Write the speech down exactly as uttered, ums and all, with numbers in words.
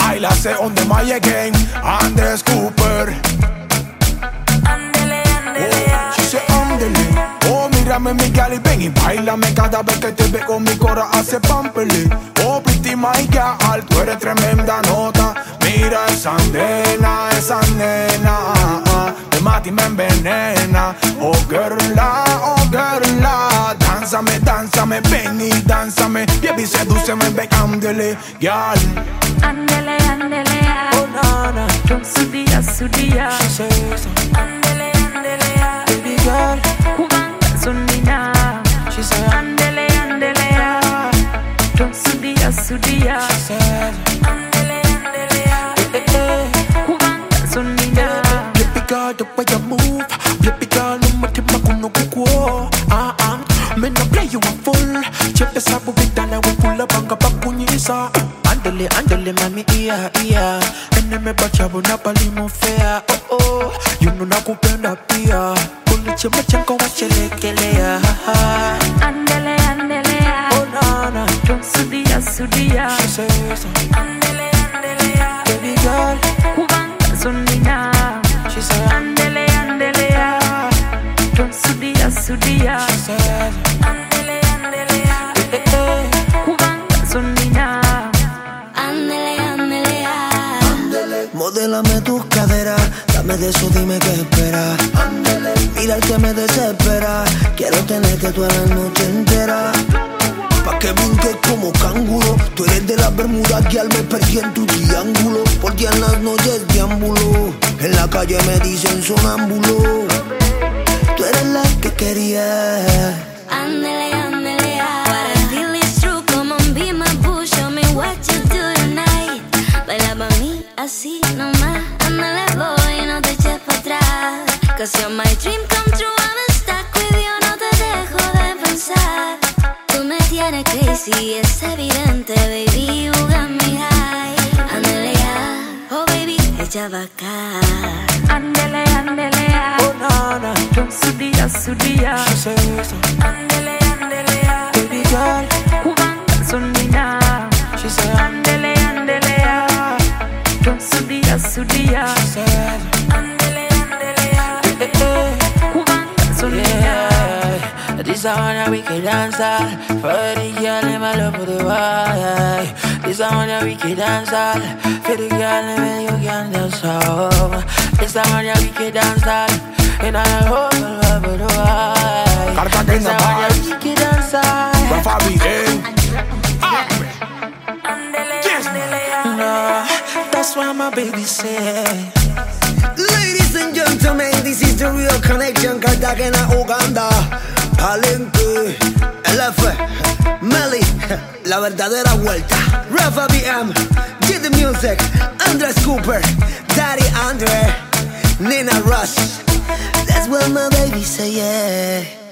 Baila se on the my again. Andres Cooper. Ándele, ándele, Oh, she say ándele. Oh, mírame mi gali, ven y bailame. Cada vez que te veo mi cora hace pampele. Oh, pretty my girl, tú eres tremenda nota. Mira esa nena, esa nena, ah, ah, de mati me envenena. Oh girla, oh girla, dánzame, dánzame, ven y dánzame. Baby, sedúceme, ven, ándele, girl. ándele, ándele, Oh nana, con su día, su día. she says, Ándele, ándele, baby girl, jugando su niña. she said, Ándele, ándele, con su día, su día. she said, Ándele, ándele, eh, eh. jugando su niña. Baby girl, the way you move, baby girl, no me quema con no cuco. Ah ah, me no play you a full. Chepe esa bobita la we pull up anga pa puñiza. Ándale, ándale, mami, ia ia. Ene me bacha bona palimo fea. Oh oh, you know na kupenda pia. Kuliche machanko wachelekelea. Ándele, ándele, Oh nana, con su día, su día. she says, Ándele, ándele, baby girl, jugando su niña. she said, Ándele, ándele, con su día, su día. she said, Ándele, ándele, eh eh. jugando su niña. Ándele, ándele, Modélame tus caderas, dame de eso, dime qué esperas. Mira el que me desespera, quiero tenerte toda la noche entera. Pa' que brinques como canguro, tú eres de las Bermudas que al me perdí en tu triángulo. Por ti en las noches deambulo, en la calle me dicen sonámbulo. Tú eres la que quería. ándele, ándele. What I feel is true, come on, be my boo. Show me what you do tonight. Baila pa' mí, así nomás. Ándale, boy, no te eches pa' atrás. Cause you're my dream come true, I'm stuck with you. No te dejo de pensar. Tú me tienes crazy, es evidente, baby, you got me high. Ándele ya, oh baby, echa pa' acá. Ándele, ándele, Oh nana, con su día, su día. she says, Ándele, ándele, baby girl, jugando su niña. she said, Ándele, ándele, con su día, su día. she said, Ándele, ándele, eh eh. jugando su niña. Yeah, this a one a wicked dancer. For the girl, them a love for the boy. This a one a wicked dancer. For the girl, them you can dance home. This a one a wicked dancer. And I hope I love for the boy. Cartagena This a one a vibes. wicked dancer. Rafa B A. Ándele, Yes. ándele, No, that's why my baby say. Ladies and gentlemen, this is the real connection. Cartagena, Uganda, Palenque, L F, Melly, la verdadera vuelta. Rafa B M, Get the Music, Andres Cooper, Daddy Andre, Nina Rush. That's what my baby say, yeah.